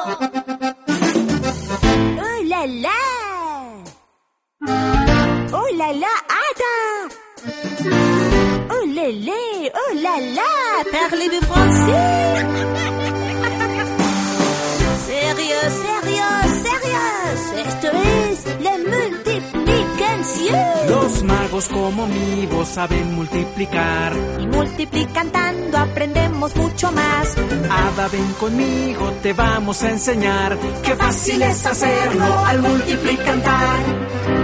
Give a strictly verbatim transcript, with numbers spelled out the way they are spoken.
Oh là là! Oh là là, Ada! Oh là là, oh là là! Parlez-vous français? Sérieux, sérieux, sérieux! Esto es la multiplicación. Los magos como mi voz saben multiplicar. Y multiplicando aprendemos mucho más. Ada, ven conmigo, te vamos a enseñar. Qué fácil es hacerlo al multiplicar.